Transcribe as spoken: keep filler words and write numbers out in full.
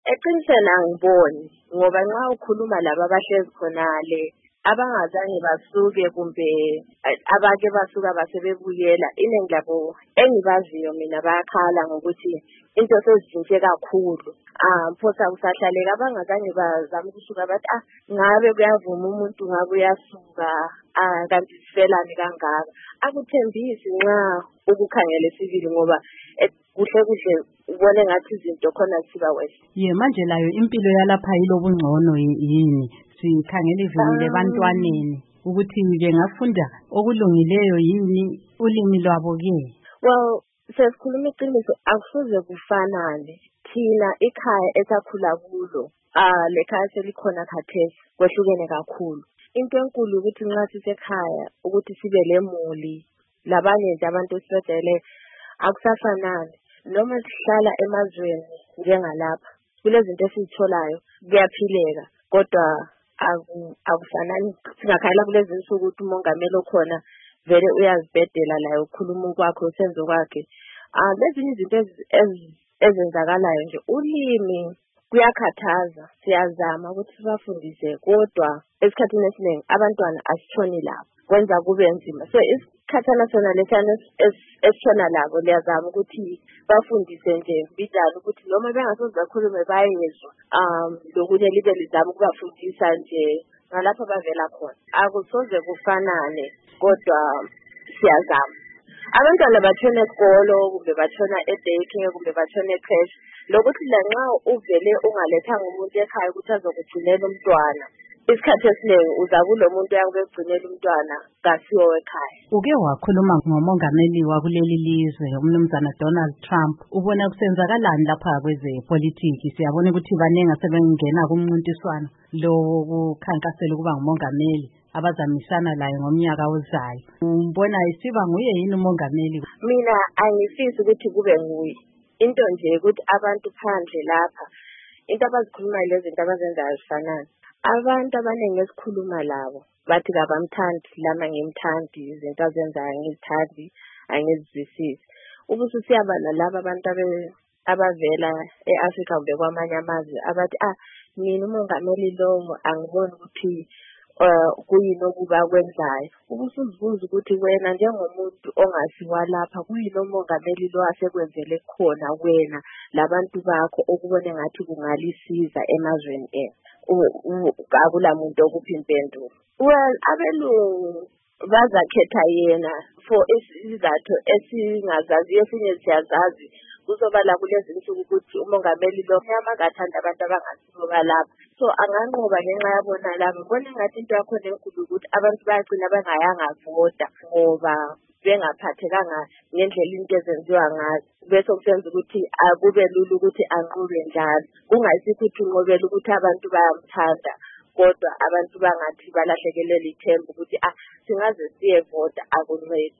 eqinisweni angiboni ngoba nxa ukhuluma laba abahlezi khonale abangazange basuke kumbe abake basuka basebebuyela iningi labo engibaziyo mina bayakhala ngokuthi into sezitshintshe kakhulu. Ah phosa kusahlaleka abangazange bazama ukusuka bathi ah ngabe kuyavuma umuntu ngabe uyasuka ah kanti sifelani kangaka. Akuthembisi nxa ukukhangela sibili ngoba kuhle kuhle ubone ngathi izinto khona siba wese. Ye manje layo impilo yalapha yilobungcono yini sikhangela ivini lebantwaneni ukuthi bengafunda okulungileyo yini ulimi lwabo ke. Well sesikhuluma iqiniso akufuze kufanane thina ikhaya esakhula kulo ah lekhaya selikhona khathesi kwehlukene kakhulu. Into enkulu ukuthi nxa sisekhaya ukuthi sibe lemuli labanye nje abantu esibedele akusafanani noma sihlala emazweni njengalapha kulezinto esizitholayo kuyaphileka kodwa akufanani singakhayela kulezi insuku ukuthi umongameli okhona vele uyazibhedela layo ukhuluma kwakhe usenzo kwakhe. Ah lezi izinto ezenzakalayo nje ulimi kuyakhathaza siyazama ukuthi sibafundise kodwa esikhathini esiningi abantwana asithoni lapho kwenza kube nzima. So isikhathana sona lesana esithona labo liyazama ukuthi bafundise nje bijalo ukuthi noma bengasoze bakhulume bayezwa um lokunye libe lizama ukubafundisa nje ngalapho bavela khona. Akusoze kufanane kodwa siyazama. Abantwana batshona esikolo kumbe batshona edaycare kumbe batshona ecreche lokuthi lanxa uvele ungalethanga umuntu ekhaya ukuthi azokugcinela umntwana isikhathi esiningi uza kulo muntu yakugcinela umntwana kasiwo ekhaya. Uke wakhuluma ngomongameli wakuleli lizwe umnumzana Donald Trump ubona kusenzakalani lapha kweze politics siyabona ukuthi banenga sebengena kumncintiswano lo kukhankasela kuba ngumongameli abazamisana laye ngomnyaka ozayo. Umbona isiba nguye yini umongameli? Mina angifisi ukuthi kube nguye. Into nje ukuthi abantu phandle lapha into abazikhuluma lezi zinto abazenzayo zifanana. Abantu abaningi esikhuluma labo bathi kabamthandi lama ngimthandi izinto azenzayo ngizithandi angizizwisisi. Ubusu siyaba nalabo abantu abavela eAfrica kumbe kwamanye amazwe abathi ah mina umongameli lo angiboni ukuthi uh kuyini okuba kwenzayo. Ubusuzibuza ukuthi wena njengomuntu ongasiwa lapha kuyini umongameli lo asekwenzele khona wena labantu bakho okubone ngathi kungalisiza emazweni e akula muntu okuphi impendulo. Well abelungu bazakhetha yena for isizathu esingazazi esinye siyazazi kuzoba la kulezi insuku ukuthi umongameli lo nyama kathanda abantu abangasibo balapha. So anganqoba ngenxa yabona labo bona ngathi into yakho enkulu ukuthi abantu bayagcina bangayanga vota ngoba bengaphathekanga ngendlela into ezenziwa ngazo bese kusenza ukuthi akube lula ukuthi anqobe njalo kungayisikho ukuthi unqobela ukuthi abantu bayamthanda kodwa abantu bangathi balahlekelele ithemba ukuthi ah singaze siyevota akuncedi.